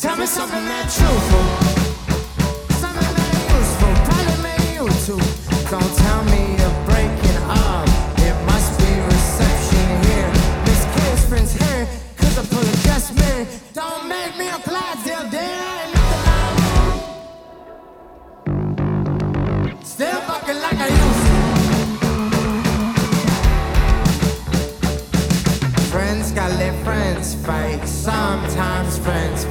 Tell me something that's truthful, something that useful, probably made you too. Don't tell me you're breaking up, it must be reception here. Miss K's friend's here, cause I pull a just me. Don't make me a Clydesdale, there ain't nothing like you. Still fucking like I used to.